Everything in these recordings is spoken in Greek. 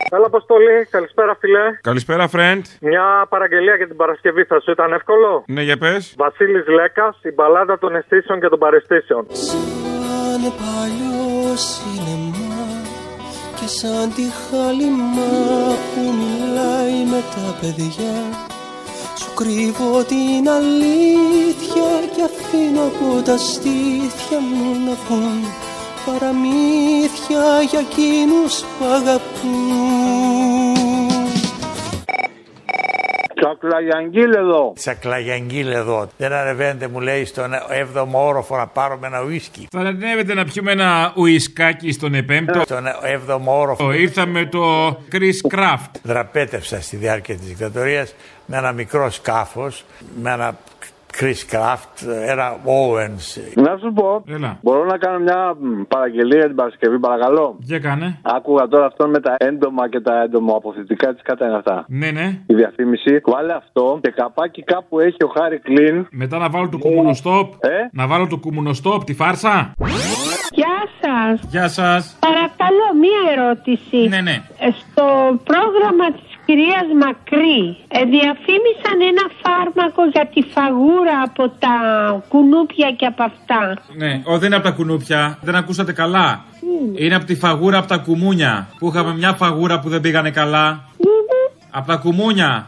Έλα, Αποστολή, καλησπέρα, φιλέ. Καλησπέρα, friend. Μια παραγγελία για την Παρασκευή, θα σου ήταν εύκολο? Ναι, για πες. Βασίλης Λέκας, η μπαλάδα των αισθήσεων και των παραισθήσεων. Σαν παλιό σινεμά και σαν τη χάλιμα που μιλάει με τα παιδιά, σου κρύβω την αλήθεια και αφήνω από τα στήθια μου να βγουν παραμύθια για εκείνους που αγαπούν. Τσακλαγιαγγίλ εδώ. Τσακλαγιαγγίλ εδώ. Δεν ανεβαίνετε, μου λέει, στον 7ο όροφο να πάρουμε ένα ουίσκι. Θα ανέβετε να πιούμε ένα ουισκάκι στον 5ο. Στον 7ο όροφο. Ήρθαμε το Chris Craft. Δραπέτευσα στη διάρκεια της δικτατορίας με ένα μικρό σκάφος, με ένα Chris Craft, ένα Owens. Να σου πω, μπορώ να κάνω μια παραγγελία για την Παρασκευή, παρακαλώ? Για κάνε. Άκουγα τώρα αυτό με τα έντομα και τα έντομοαποθητικά της κατά είναι αυτά. Ναι, ναι. Η διαφήμιση. Βάλε αυτό και καπάκι κάπου έχει ο Χάρη Κλίν. Μετά να βάλω το κουμουνοστόπ. Να βάλω το κουμουνοστόπ, τη φάρσα. Γεια σας. Γεια σας. Παρακαλώ, μία ερώτηση. Ναι, ναι. Στο πρόγραμμα της κυρίας Μακρύ διαφήμισαν ένα φάρμακο για τη φαγούρα από τα κουνούπια και από αυτά. Ναι, δεν είναι από τα κουνούπια. Δεν ακούσατε καλά. Είναι από τη φαγούρα από τα κουμούνια. Που είχαμε μια φαγούρα που δεν πήγανε καλά. Από τα κουμούνια.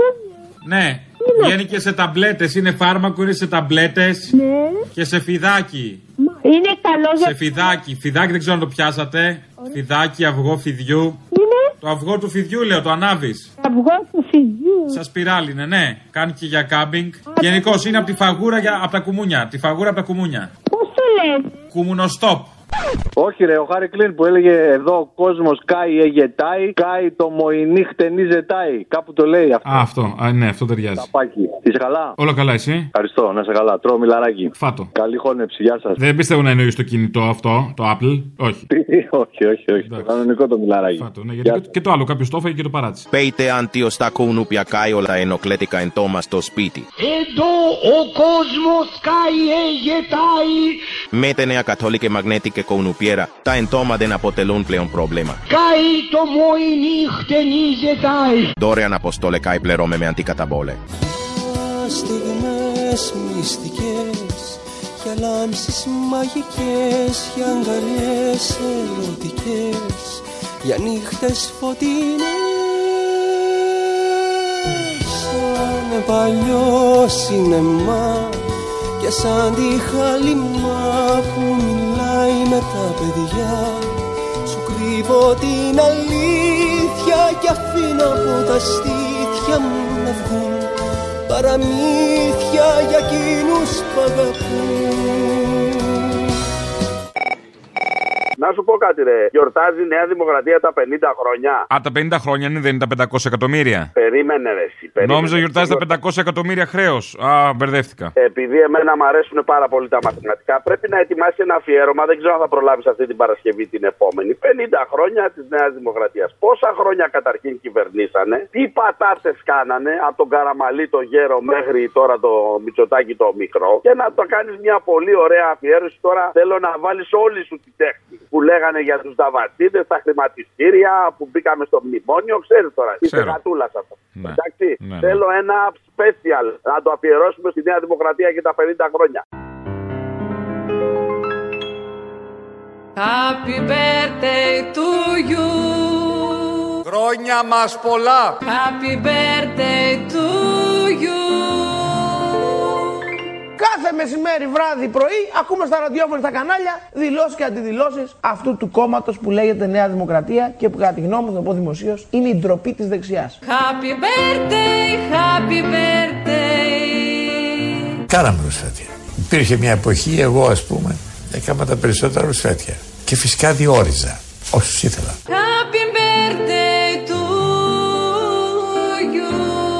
Ναι. Βγαίνει και σε ταμπλέτες. Είναι φάρμακο, είναι σε ταμπλέτες. Και σε φιδάκι. Είναι καλό για... Σε φιδάκι. Φιδάκι δεν ξέρω αν το πιάσατε. Φιδάκι, αυγό φιδιού. Το αυγό του φιδιού, λέω, το ανάβεις. Αυγό του φιδιού. Σα σπιράλι είναι, ναι. Κάνει και για κάμπινγκ. Γενικώς είναι από τη φαγούρα από τα κουμούνια. Τη φαγούρα από τα κουμούνια. Πώς το λένε? Κουμουνοστόπ. Όχι ρε, ο Χάρη Κλίν που έλεγε εδώ ο κόσμος κάει εγετάει, κάει το μοϊνί χτενί ζετάει. Κάπου το λέει αυτό. Αυτό, ναι, αυτό ταιριάζει. Ταπάκι. Είσαι καλά? Όλα καλά, εσύ? Ευχαριστώ, να είσαι καλά. Τρώω μιλαράκι. Φάτο. Καλή χώνεψη, γεια σας. Δεν πιστεύω να εννοείς το κινητό αυτό, το Apple. Όχι. όχι. Το κανονικό το μιλαράκι. Φάτο, ναι, γιατί και το άλλο κάποιο το έφαγε και το παράτησε. Πέιτε αντίο στα κουνούπια κάει όλα τα ενοκλέτικα εντόμα στο σπίτι. Εδώ ο κόσμος κάει εγετάει. Με τη νέα καθόλικη μαγνέτικη κουνουπιέρα, τα εντόμα δεν αποτελούν πλέον πρόβλημα. Κάει το μοϊνί χτενί ζετάει. Δωρεάν αποστόλε κάει πληρώμε με αντικαταβόλε. Στιγμές μυστικές, για λάμψεις μαγικές, για αγκαλιές ερωτικές, για νύχτες φωτεινές. Σαν παλιό σινεμά και σαν τη χάλιμα που μιλάει με τα παιδιά, σου κρύβω την αλήθεια και αφήνω από τα στήθια μου να βγουν παραμύθια για εκείνους που αγαπούν. Να σου πω κάτι, ρε. Γιορτάζει η Νέα Δημοκρατία τα 50 χρόνια. Α, τα 50 χρόνια δεν είναι τα 500 εκατομμύρια. Περίμενε, ρε. Νόμιζα γιορτάζει τα 500 εκατομμύρια χρέος. Α, μπερδεύτηκα. Επειδή εμένα μου αρέσουν πάρα πολύ τα μαθηματικά, πρέπει να ετοιμάσει ένα αφιέρωμα. Δεν ξέρω αν θα προλάβει αυτή την Παρασκευή την επόμενη. 50 χρόνια τη Νέα Δημοκρατία. Πόσα χρόνια καταρχήν κυβερνήσανε, τι πατάτες κάνανε από τον Καραμαλή το γέρο μέχρι τώρα το Μητσοτάκη το μικρό. Και να το κάνει μια πολύ ωραία αφιέρωση. Τώρα θέλω να βάλει όλη σου τη τέχνη. Που λέγανε για τους δαβατσίδες, τα χρηματιστήρια που μπήκαμε στο μνημόνιο, ξέρεις τώρα, είσαι γατούλας αυτό. Ναι. Εντάξει, ναι. Θέλω ένα special να το αφιερώσουμε στη Νέα Δημοκρατία για τα 50 χρόνια. Happy birthday to you. Χρόνια μας πολλά. Happy birthday to you. Κάθε μεσημέρι, βράδυ, πρωί, ακούμε στα ραδιόφωνα, στα κανάλια δηλώσεις και αντιδηλώσεις αυτού του κόμματος που λέγεται Νέα Δημοκρατία και που κατά τη γνώμη μου, θα το πω δημοσίως, είναι η ντροπή της δεξιάς. Happy birthday, happy birthday. Κάναμε ρουσφέτια. Υπήρχε μια εποχή, εγώ ας πούμε, έκανα τα περισσότερα ρουσφέτια. Και φυσικά διόριζα όσους ήθελα. Happy birthday to you.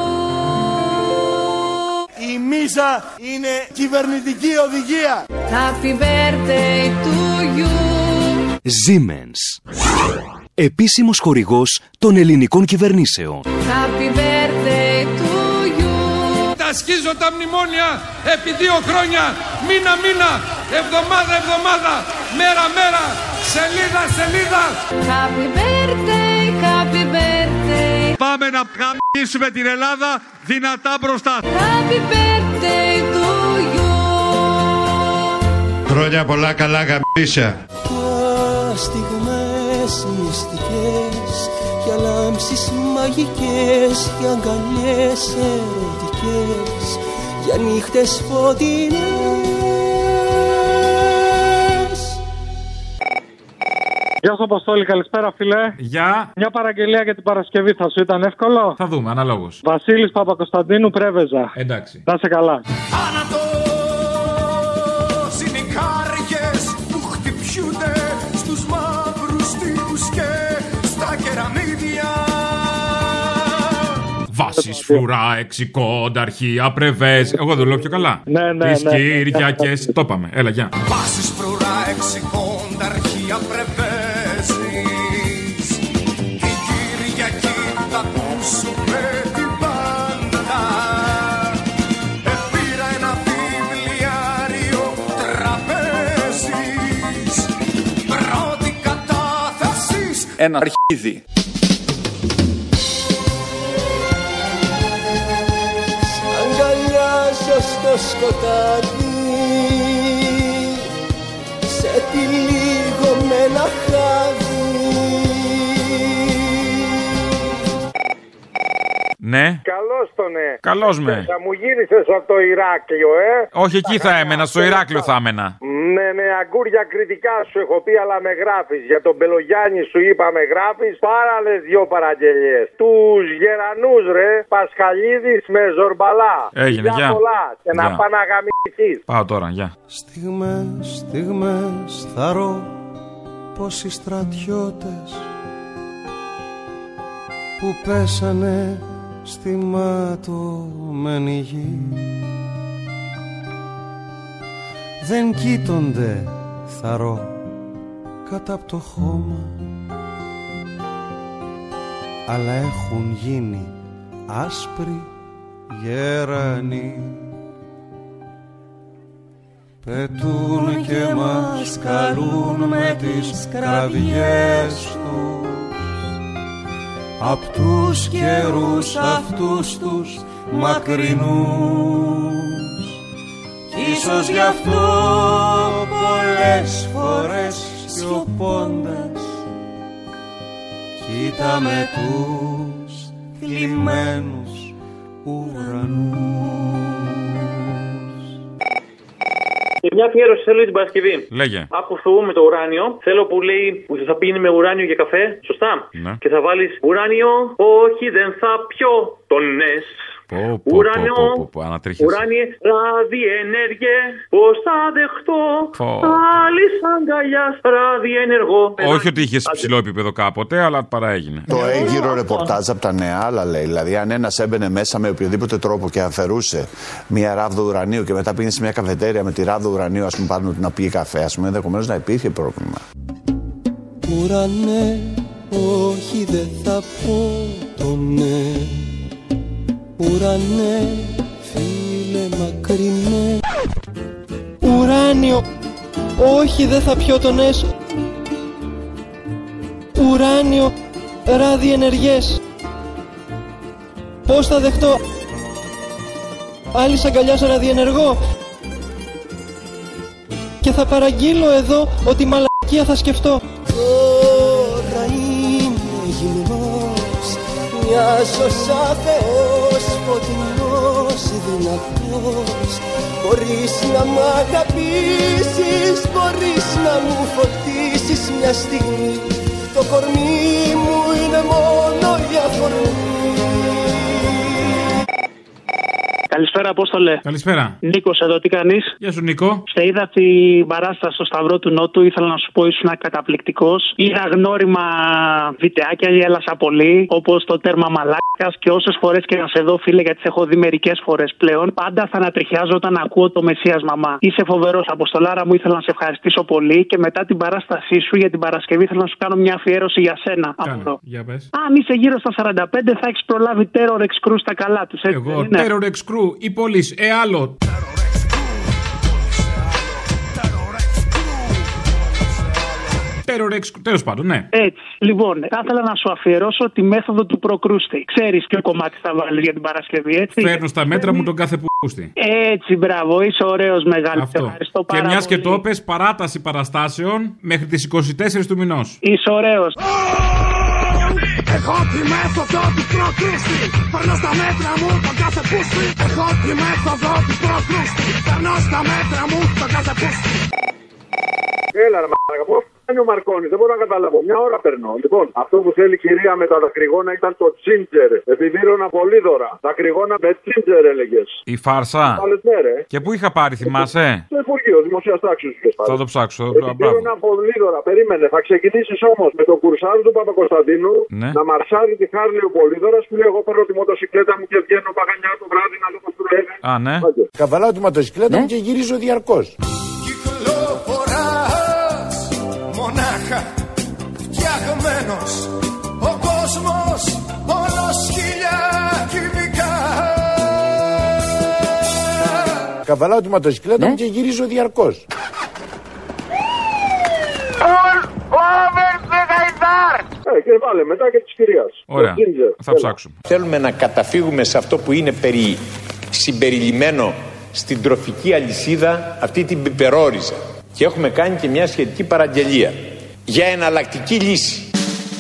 Η μίσα είναι κυβερνητική οδηγία. Happy birthday to you. Siemens. Επίσημος χορηγός των ελληνικών κυβερνήσεων. Happy birthday to you. Τα σκίζω τα μνημόνια επί 2 χρόνια, μήνα, εβδομάδα, μέρα, σελίδα. Happy birthday, happy birthday. Πάμε να γαμίσουμε την Ελλάδα δυνατά μπροστά. Happy birthday to you. Χρόνια πολλά, καλά γαμίσια. Στιγμές μυστικές για λάμψεις μαγικές, για αγκαλιές ερωτικές, για νύχτες φωτεινές. Γεια σου Αποστόλη, καλησπέρα φίλε. Γεια. Μια παραγγελία για την Παρασκευή, θα σου ήταν εύκολο? Θα δούμε, αναλόγως. Βασίλης Παπακοσταντίνου, Πρέβεζα. Εντάξει. Να είσαι καλά. Άνατος είναι οι κάργες που χτυπιούνται στους μαύρους τείχους και στα κεραμίδια. Βάσεις, φρουρά, εξικόνταρχη, πρεβές. Εγώ δεν λέω πιο καλά. Ναι. Τις Κυριακές. Το είπαμε. Έλα, γεια. Βάσεις, φρουρά, εξικόνταρχη, πρεβέσεις. Την Κυριακή θα ακούσουμε την πάντα. Επήρα ένα βιβλιάριο τραπέζις. Πρώτη κατάθεσης. Ένα αρχίδι. Στο σκοτάδι σε τυλίγω με ένα χάδι. Ναι. Καλώς τον Καλώς με. Θα μου γύρισες από το Ηράκλειο, Όχι, εκεί θα έμενα, στο Ηράκλειο θα έμενα. Ναι, αγκούρια κριτικά σου έχω πει, αλλά με γράφεις. Για τον Μπελογιάννη σου είπα με γράφεις. Πάραλες δυο παραγγελίες. Τους Γερανούς ρε, Πασχαλίδης με Ζορμπαλά. Έγινε, γεια. Πολλά. Και να πάνε να γαμηθείς. Πάω τώρα, γεια. Στιγμές θαρώ πως οι στρατιώτες που πέσανε στη ματωμένη γη δεν κοίτονται, θαρώ, κάτω από το χώμα, αλλά έχουν γίνει άσπροι γερανοί. Πετούν και μας καλούν με τις κραυγές τους απ' τους καιρούς αυτούς τους μακρινούς. Κι ίσως γι' αυτό πολλές φορές σιωπώντας κοίταμε τους θλιμμένους ουρανούς. Και μια αφιέρωση θέλω την Παρασκευή. Λέγε. Άκου Θεού με το ουράνιο. Θέλω που λέει που θα πίνει με ουράνιο για καφέ. Σωστά. Ναι. Και θα βάλεις ουράνιο. Όχι, δεν θα πιω τον νες. Ουράνιο, ουράνιε, ραδιενέργειε, πώς θα δεχτώ άλλης αγκαλιάς ραδιενεργό. Όχι ότι είχες ψηλό επίπεδο κάποτε, αλλά παρά έγινε. Το έγκυρο ρεπορτάζ από τα νέα άλλα λέει. Δηλαδή, αν ένας έμπαινε μέσα με οποιοδήποτε τρόπο και αφαιρούσε μια ράβδο ουρανίου και μετά πήγαινε σε μια καφετέρια με τη ράβδο ουρανίου, ας πούμε, πάνω να πιει καφέ, ας πούμε, ενδεχομένως να υπήρχε πρόβλημα. Ουρανέ, όχι δεν θα πω το ναι. Ουρανέ, φίλε μακρινέ. Ουράνιο, όχι δεν θα πιω τον έσω. Ουράνιο, ραδιενεργές. Πώς θα δεχτώ άλλης αγκαλιάς ραδιενεργό. Και θα παραγγείλω εδώ ότι μαλακία θα σκεφτώ. Τώρα είμαι γυμνός, μοιάζω σαν Θεός, φωτεινός, δυνατός. Μπορείς να μ' αγαπήσεις, μπορείς να μου φωτίσεις μια στιγμή. Το κορμί μου είναι μόνο η αφορμή. Καλησπέρα, Απόστολε. Καλησπέρα. Νίκος εδώ, τι κάνεις? Γεια σου, Νίκο. Σε είδα την παράσταση στο Σταυρό του Νότου, ήθελα να σου πω ήσουν καταπληκτικός. Είδα γνώριμα βιντεάκια, γέλασα πολύ, όπως το τέρμα μαλάκας και όσες φορές και να σε δω, φίλε, γιατί σε έχω δει μερικές φορές πλέον. Πάντα θα ανατριχιάζω όταν ακούω το Μεσσίας μαμά. Είσαι φοβερός, Αποστολάρα μου, ήθελα να σε ευχαριστήσω πολύ και μετά την παράστασή σου για την Παρασκευή ήθελα να σου κάνω μια αφιέρωση για σένα. Για πες. Αν είσαι γύρω στα 45, θα έχεις προλάβει Terror Ex Crew στα καλά τους. Εγώ, Terror Ex Crew ή Police, άλλο. Τέλος πάντων, ναι. Έτσι. Λοιπόν, θα ήθελα να σου αφιερώσω τη μέθοδο του προκρούστη. Ξέρεις ποιο κομμάτι θα βάλεις για την Παρασκευή, έτσι. Φέρνω στα μέτρα μου τον κάθε πούστη. Έτσι, μπράβο, είσαι ωραίος μεγάλος. Ευχαριστώ πάρα πολύ. Και μιας και το πες, παράταση παραστάσεων μέχρι τις 24 του μηνός. Είσαι ωραίος. Έχω τη μέθοδο του προκρούστη. Φέρνω στα μέτρα μου τον κάθε πούστη. Έχω τη μέθοδο του προκρούστη. Φέρνω στα μέτρα μου τον κάθε πούστη. Έλα ρε μαλάκα, πού φτάνει ο Μαρκόνης, δεν μπορώ να καταλάβω. Μια ώρα περνώ. Λοιπόν, αυτό που θέλει η κυρία με τα δακρυγόνα ήταν το τζίντζερ. Επιδίρωνα πολύδωρα. Δακρυγόνα με τζίντζερ έλεγες. Η φάρσα. Ναι, ρε. Και πού είχα πάρει, θυμάσαι? Στο Υπουργείο Δημοσίας Τάξης. Θα το ψάξω. Επιδίρωνα πολύδωρα. Περίμενε. Θα ξεκινήσεις όμως με το κουρσάρι του Παπακοσταντίνου να μαρσάρει τη Χάρλι ο Πολύδωρας που λέει: εγώ παίρνω τη μοτοσυκλέτα μου και βγαίνω παγανιά το βράδυ να δω πώς του λένε. Α, ναι. Καβαλάω τη μοτοσυκλέτα μου και γυρίζω διαρκώς. Μονάχα φτιαγμένος ο κόσμος όλος χίλια κυβικά. Καβαλάω τη μοτοσυκλέτα μου και γυρίζω διαρκώς. Και βάλε μετά και της κυρίας. Ωραία, θα ψάξουμε. Θέλουμε να καταφύγουμε σε αυτό που είναι συμπεριλημμένο στην τροφική αλυσίδα, αυτή την πιπερόριζα. Και έχουμε κάνει και μια σχετική παραγγελία για εναλλακτική λύση.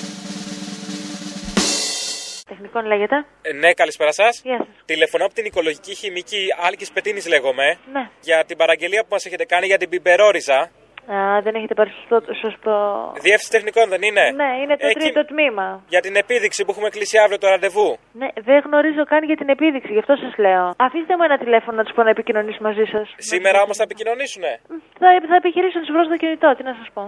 Τεχνικών λέγεται. Ναι, καλησπέρα σας. Γεια σας. Τηλεφωνώ από την οικολογική χημική Άλκης Πετίνης λέγομαι. Ναι. Για την παραγγελία που μας έχετε κάνει για την πιπερόριζα. Δεν έχετε πάρει σωστό. Διεύθυνση τεχνικών δεν είναι? Ναι, είναι το τρίτο τμήμα. Για την επίδειξη που έχουμε κλείσει αύριο το ραντεβού. Ναι, δεν γνωρίζω καν για την επίδειξη, γι' αυτό σας λέω. Αφήστε μου ένα τηλέφωνο να τους πω να επικοινωνήσω μαζί σας. Σήμερα όμως θα επικοινωνήσουνε. Θα επιχειρήσω να τους βρω στο κινητό, τι να σας πω.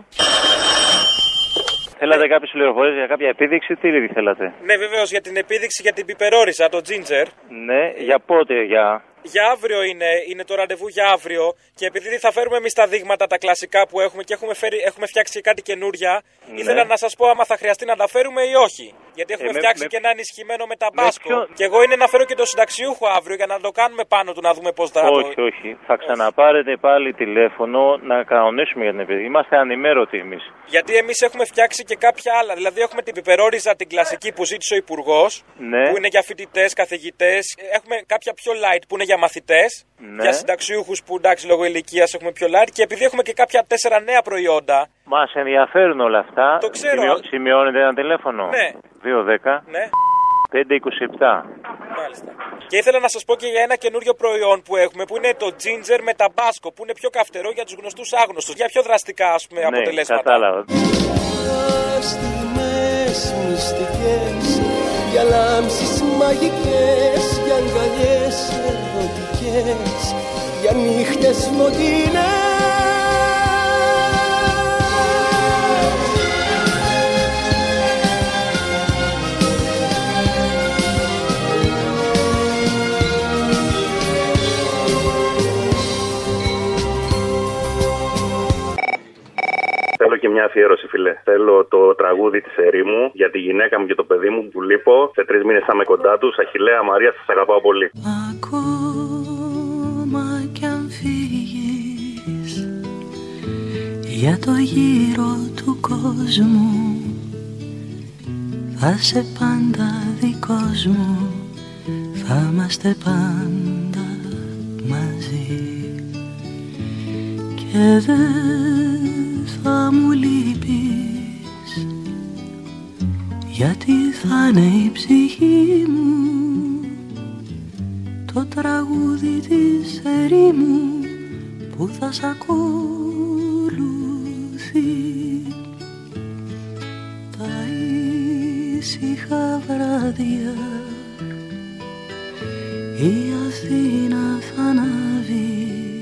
Θέλατε κάποιες πληροφορίες για κάποια επίδειξη, τι ήδη θέλατε? Ναι, βεβαίως, για την επίδειξη για την πιπερόριζα, το ginger. Ναι, για πότε, Για αύριο είναι το ραντεβού για αύριο. Και επειδή θα φέρουμε εμείς τα δείγματα τα κλασικά που έχουμε και έχουμε φτιάξει και κάτι καινούρια, ήθελα να σας πω άμα θα χρειαστεί να τα φέρουμε ή όχι. Γιατί έχουμε φτιάξει και ένα ενισχυμένο με ταμπάσκο. Και εγώ είναι να φέρω και το συνταξιούχο αύριο για να το κάνουμε πάνω του να δούμε πώς θα το. Όχι. Θα ξαναπάρετε πάλι τηλέφωνο να κανονίσουμε για την επίδειξη. Είμαστε ανημέρωτοι εμείς. Γιατί εμείς έχουμε φτιάξει και κάποια άλλα. Δηλαδή έχουμε την πιπερόριζα την κλασική που ζήτησε ο Υπουργός. Ναι. Που είναι για φοιτητές, καθηγητές. Έχουμε κάποια πιο light που είναι για μαθητές. Ναι. Για συνταξιούχους που εντάξει λόγω ηλικίας έχουμε πιο light. Και επειδή έχουμε και κάποια 4 νέα προϊόντα. Μας ενδιαφέρουν όλα αυτά. Το ξέρω. Σημειώνετε ένα τηλέφωνο. Ναι. 210. Ναι. 527. Μάλιστα. Και ήθελα να σας πω και για ένα καινούριο προϊόν που έχουμε που είναι το ginger με ταμπάσκο που είναι πιο καυτερό για τους γνωστούς άγνωστους. Για πιο δραστικά ας πούμε αποτελέσματα. Κατάλαβα. Στιγμές μυστικές, για λάμψεις μαγικές, για αγκαλιές ερωτικές, για νύχτες φωτεινές. Θέλω και μια αφιέρωση, φίλε. Θέλω το τραγούδι της ερήμου για τη γυναίκα μου και το παιδί μου που λείπω. Σε 3 μήνες θα είμαι κοντά τους. Αχιλλέα Μαρία, σας αγαπάω πολύ. Ακόμα κι αν φύγεις για το γύρο του κόσμου, θα σε πάντα δικός μου, θα είμαστε πάντα μαζί. Και δεν θα μου λείπεις, γιατί θα είναι η ψυχή μου το τραγούδι της ερήμου που θα σ' ακολουθεί. Τα ήσυχα βράδια η Αθήνα θα ανάβει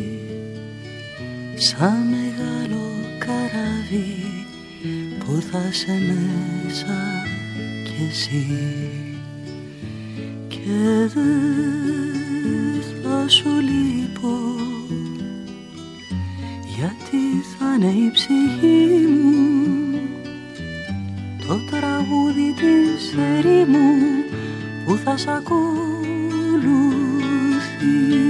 σαν μεγάλο καράβι που θα σε μέσα κι εσύ. Και δεν θα σου λείπω, γιατί θα είναι η ψυχή μου το τραγούδι της ερήμου που θα σ' ακολουθεί.